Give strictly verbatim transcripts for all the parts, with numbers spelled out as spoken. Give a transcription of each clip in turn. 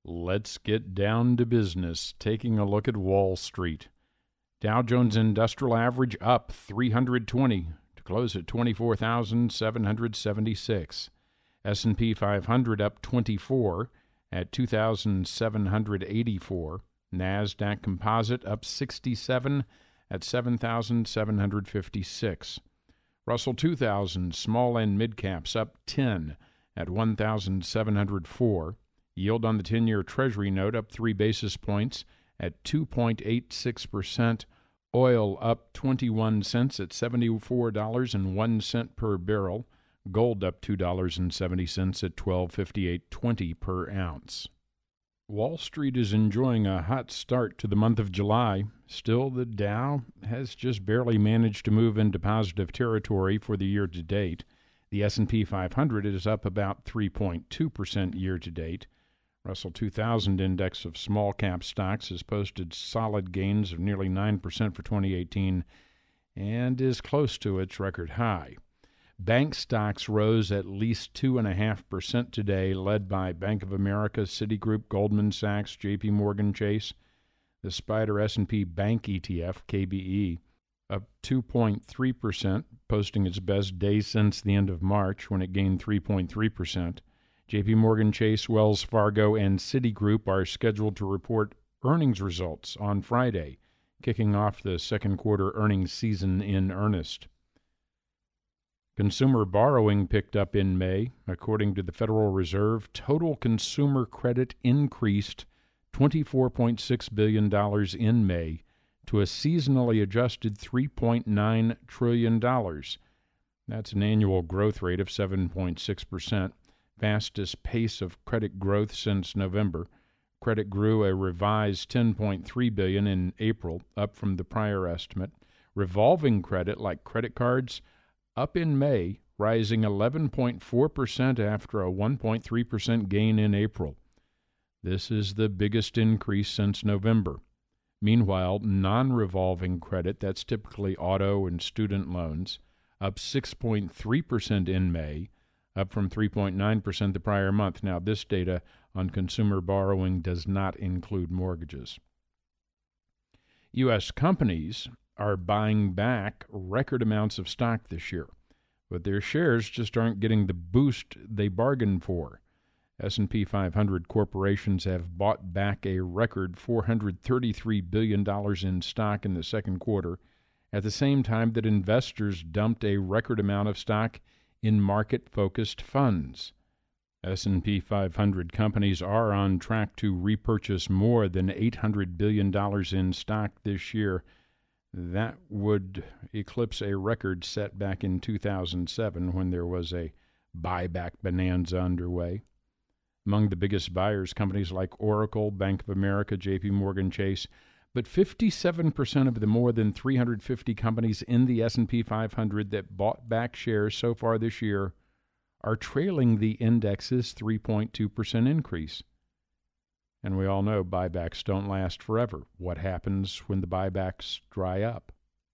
Let's get down to business, taking a look at Wall Street. Dow Jones Industrial Average up three hundred twenty to close at twenty-four thousand seven hundred seventy-six. S and P five hundred up twenty-four at two thousand seven hundred eighty-four. NASDAQ Composite up sixty-seven at seven thousand seven hundred fifty-six. Russell two thousand small and mid caps up ten at one thousand seven hundred four. Yield on the ten-year Treasury note up three basis points at two point eight six percent. Oil up twenty-one cents at seventy-four dollars and one cent per barrel. Gold up two dollars and seventy cents at twelve fifty-eight twenty per ounce. Wall Street is enjoying a hot start to the month of July. Still, the Dow has just barely managed to move into positive territory for the year to date. The S and P five hundred is up about three point two percent year to date. Russell two thousand index of small-cap stocks has posted solid gains of nearly nine percent for twenty eighteen and is close to its record high. Bank stocks rose at least two point five percent today, led by Bank of America, Citigroup, Goldman Sachs, J P. Morgan Chase. The Spider S and P Bank E T F, K B E, up two point three percent, posting its best day since the end of March when it gained three point three percent. J P. Morgan Chase, Wells Fargo, and Citigroup are scheduled to report earnings results on Friday, kicking off the second quarter earnings season in earnest. Consumer borrowing picked up in May. According to the Federal Reserve, total consumer credit increased twenty-four point six billion dollars in May to a seasonally adjusted three point nine trillion dollars. That's an annual growth rate of seven point six percent. Fastest pace of credit growth since November. Credit grew a revised ten point three billion dollars in April, up from the prior estimate. Revolving credit, like credit cards, up in May, rising eleven point four percent after a one point three percent gain in April. This is the biggest increase since November. Meanwhile, non-revolving credit, that's typically auto and student loans, up six point three percent in May, up from three point nine percent the prior month. Now, this data on consumer borrowing does not include mortgages. U S companies are buying back record amounts of stock this year, but their shares just aren't getting the boost they bargained for. S and P five hundred corporations have bought back a record four hundred thirty-three billion dollars in stock in the second quarter, at the same time that investors dumped a record amount of stock in market-focused funds. S and P five hundred companies are on track to repurchase more than eight hundred billion dollars in stock this year. That would eclipse a record set back in two thousand seven when there was a buyback bonanza underway. Among the biggest buyers, companies like Oracle, Bank of America, J P. Morgan Chase, but fifty-seven percent of the more than three hundred fifty companies in the S and P five hundred that bought back shares so far this year are trailing the index's three point two percent increase. And we all know buybacks don't last forever. What happens when the buybacks dry up?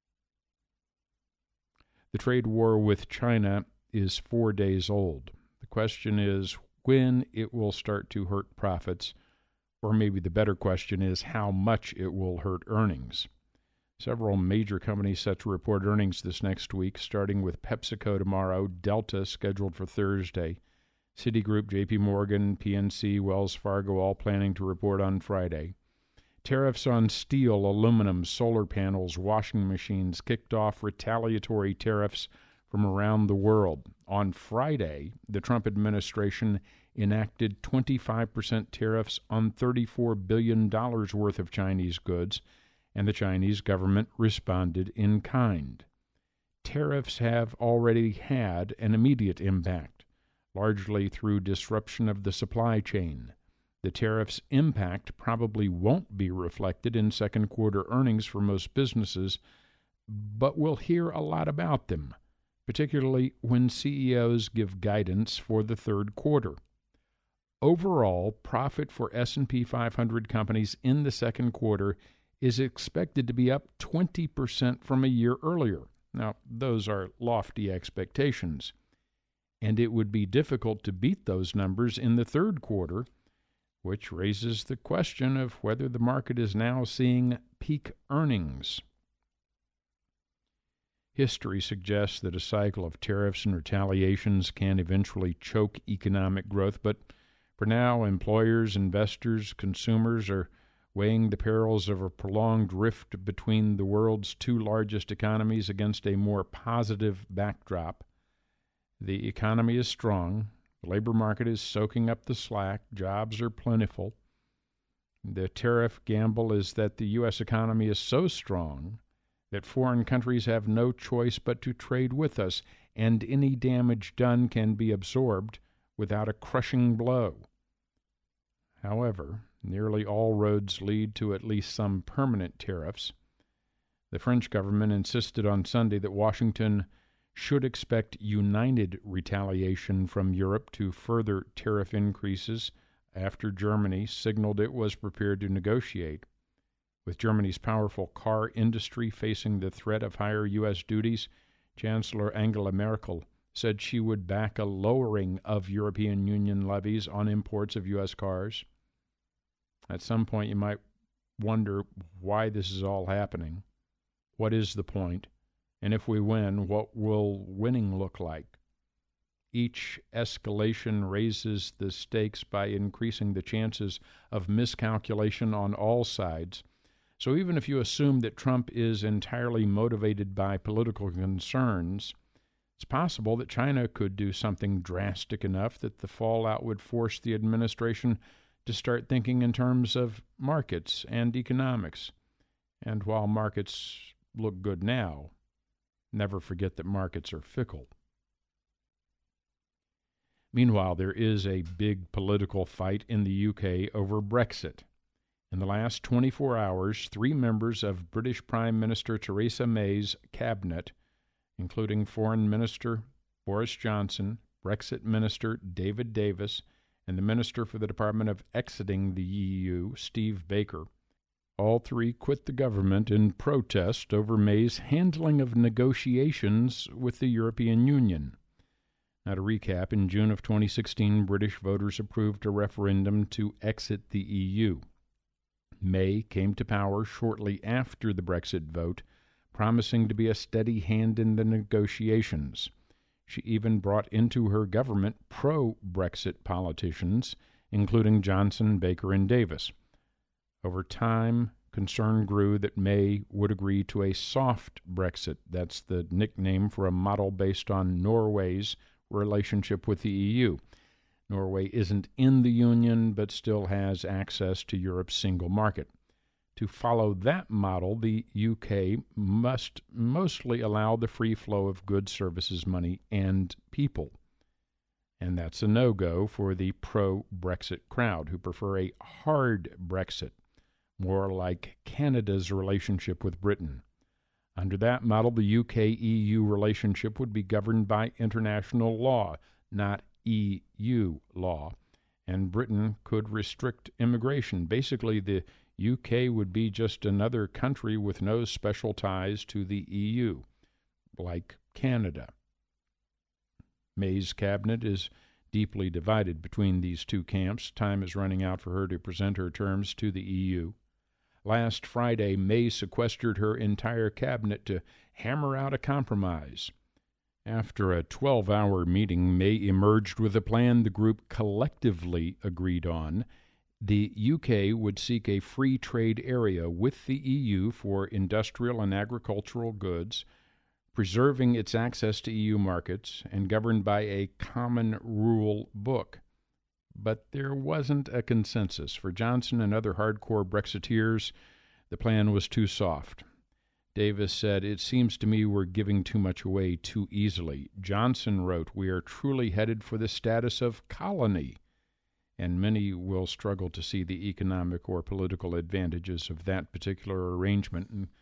The trade war with China is four days old. The question is when it will start to hurt profits. Or maybe the better question is how much it will hurt earnings. Several major companies set to report earnings this next week, starting with PepsiCo tomorrow, Delta scheduled for Thursday, Citigroup, J P. Morgan, P N C, Wells Fargo all planning to report on Friday. Tariffs on steel, aluminum, solar panels, washing machines kicked off retaliatory tariffs from around the world. On Friday, the Trump administration enacted twenty-five percent tariffs on thirty-four billion dollars worth of Chinese goods, and the Chinese government responded in kind. Tariffs have already had an immediate impact, largely through disruption of the supply chain. The tariffs' impact probably won't be reflected in second quarter earnings for most businesses, but we'll hear a lot about them, particularly when C E Os give guidance for the third quarter. Overall, profit for S and P five hundred companies in the second quarter is expected to be up twenty percent from a year earlier. Now, those are lofty expectations, and it would be difficult to beat those numbers in the third quarter which raises the question of whether the market is now seeing peak earnings. History suggests that a cycle of tariffs and retaliations can eventually choke economic growth, but for now, employers, investors, consumers are weighing the perils of a prolonged rift between the world's two largest economies against a more positive backdrop. The economy is strong. The labor market is soaking up the slack. Jobs are plentiful. The tariff gamble is that the U S economy is so strong that foreign countries have no choice but to trade with us, and any damage done can be absorbed without a crushing blow. However, nearly all roads lead to at least some permanent tariffs. The French government insisted on Sunday that Washington should expect united retaliation from Europe to further tariff increases after Germany signaled it was prepared to negotiate. With Germany's powerful car industry facing the threat of higher U S duties, Chancellor Angela Merkel said she would back a lowering of European Union levies on imports of U S cars. At some point, you might wonder why this is all happening. What is the point? And if we win, what will winning look like? Each escalation raises the stakes by increasing the chances of miscalculation on all sides. So even if you assume that Trump is entirely motivated by political concerns, it's possible that China could do something drastic enough that the fallout would force the administration to start thinking in terms of markets and economics. And while markets look good now, never forget that markets are fickle. Meanwhile, there is a big political fight in the U K over Brexit. In the last twenty-four hours, three members of British Prime Minister Theresa May's cabinet, including Foreign Minister Boris Johnson, Brexit Minister David Davis, and the Minister for the Department of Exiting the E U, Steve Baker, all three quit the government in protest over May's handling of negotiations with the European Union. Now, to recap, in June of twenty sixteen, British voters approved a referendum to exit the E U. May came to power shortly after the Brexit vote, promising to be a steady hand in the negotiations. She even brought into her government pro-Brexit politicians, including Johnson, Baker, and Davis. Over time, concern grew that May would agree to a soft Brexit. That's the nickname for a model based on Norway's relationship with the E U. Norway isn't in the Union, but still has access to Europe's single market. To follow that model, the U K must mostly allow the free flow of goods, services, money, and people. And that's a no-go for the pro-Brexit crowd, who prefer a hard Brexit, more like Canada's relationship with Britain. Under that model, the U K E U relationship would be governed by international law, not E U law, and Britain could restrict immigration. Basically, the U K would be just another country with no special ties to the E U, like Canada. May's cabinet is deeply divided between these two camps. Time is running out for her to present her terms to the E U. Last Friday, May sequestered her entire cabinet to hammer out a compromise. After a twelve-hour meeting, May emerged with a plan the group collectively agreed on. The U K would seek a free trade area with the E U for industrial and agricultural goods, preserving its access to E U markets, and governed by a common rule book. But there wasn't a consensus. For Johnson and other hardcore Brexiteers, the plan was too soft. Davis said, "It seems to me we're giving too much away too easily." Johnson wrote, "We are truly headed for the status of colony." And many will struggle to see the economic or political advantages of that particular arrangement. And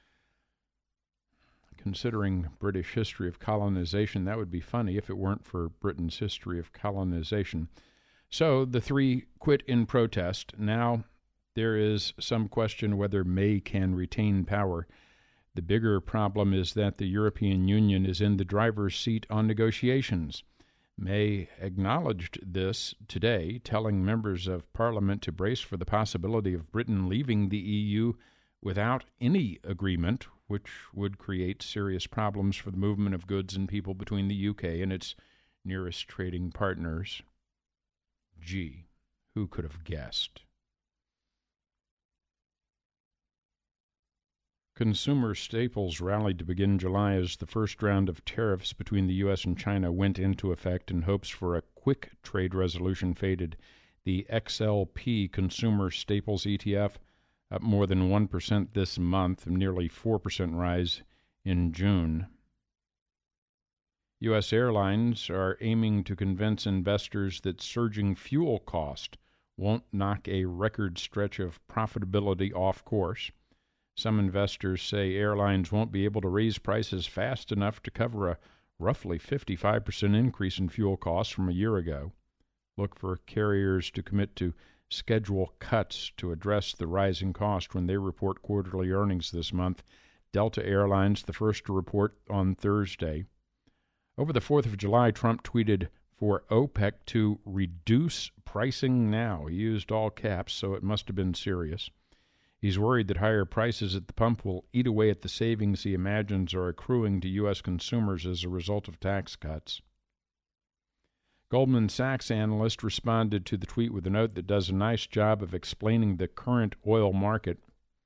considering British history of colonization, that would be funny if it weren't for Britain's history of colonization. So the three quit in protest. Now there is some question whether May can retain power. The bigger problem is that the European Union is in the driver's seat on negotiations. May acknowledged this today, telling members of Parliament to brace for the possibility of Britain leaving the E U without any agreement, which would create serious problems for the movement of goods and people between the U K and its nearest trading partners. Gee, who could have guessed? Consumer staples rallied to begin July as the first round of tariffs between the U S and China went into effect, and hopes for a quick trade resolution faded. The X L P Consumer Staples E T F up more than one percent this month, nearly four percent rise in June. U S airlines are aiming to convince investors that surging fuel cost won't knock a record stretch of profitability off course. Some investors say airlines won't be able to raise prices fast enough to cover a roughly fifty-five percent increase in fuel costs from a year ago. Look for carriers to commit to schedule cuts to address the rising cost when they report quarterly earnings this month. Delta Airlines, the first to report on Thursday. Over the fourth of July, Trump tweeted for OPEC to reduce pricing now. He used all caps, so it must have been serious. He's worried that higher prices at the pump will eat away at the savings he imagines are accruing to U S consumers as a result of tax cuts. Goldman Sachs analyst responded to the tweet with a note that does a nice job of explaining the current oil market,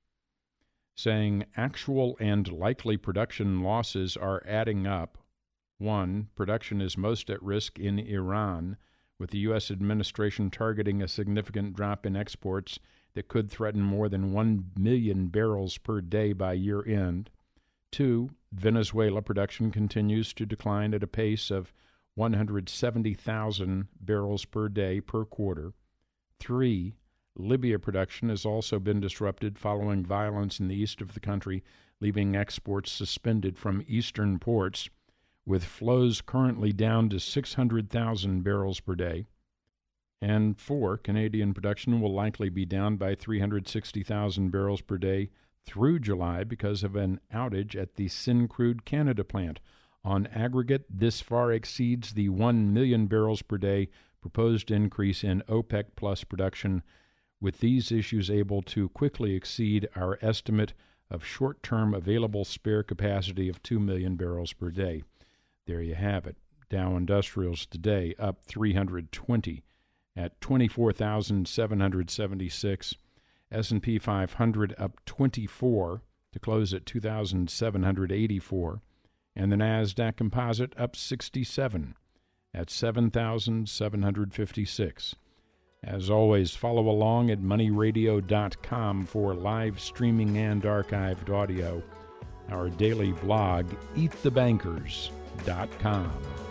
saying actual and likely production losses are adding up. One, production is most at risk in Iran, with the U S administration targeting a significant drop in exports that could threaten more than one million barrels per day by year-end. Two, Venezuela production continues to decline at a pace of one hundred seventy thousand barrels per day per quarter. Three, Libya production has also been disrupted following violence in the east of the country, leaving exports suspended from eastern ports, with flows currently down to six hundred thousand barrels per day. And four, Canadian production will likely be down by three hundred sixty thousand barrels per day through July because of an outage at the Syncrude Canada plant. On aggregate, this far exceeds the one million barrels per day proposed increase in OPEC Plus production, with these issues able to quickly exceed our estimate of short-term available spare capacity of two million barrels per day. There you have it. Dow Industrials today up three hundred twenty at twenty-four thousand seven hundred seventy-six. S and P five hundred up twenty-four to close at two thousand seven hundred eighty-four. And the NASDAQ Composite up sixty-seven at seven thousand seven hundred fifty-six. As always, follow along at money radio dot com for live streaming and archived audio. Our daily blog, eat the bankers dot com.